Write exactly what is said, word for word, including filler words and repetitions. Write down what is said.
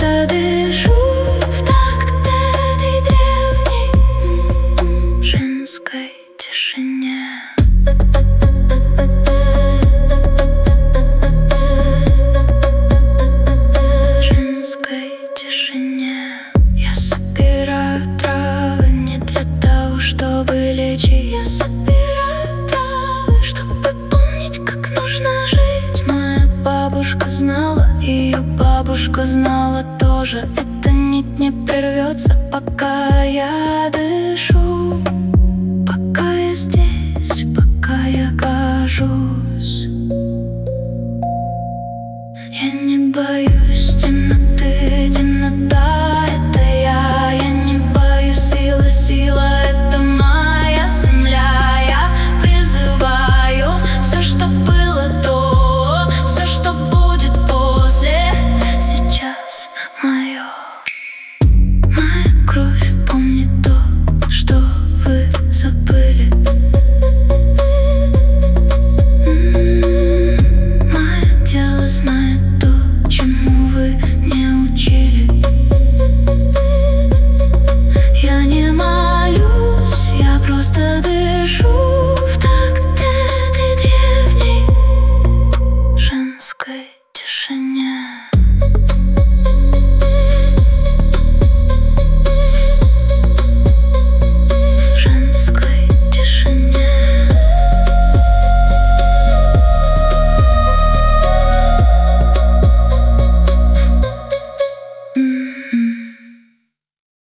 я дышу в такт этой древней женской тишине. Женской тишине. Я собираю травы не для того, чтобы лечь. Я собираю травы, чтобы помнить, как нужно жить. Моя бабушка знала, ее бабушка знала тоже. Эта нить не прервется, пока я дышу, пока я здесь, пока я кажусь. Я не боюсь темноты, темнота — это я. Я не боюсь силы, сила — это моя земля. Я призываю все, что было до, все, что будет после. Сейчас мое. Моя кровь помнит то, что вы забыли.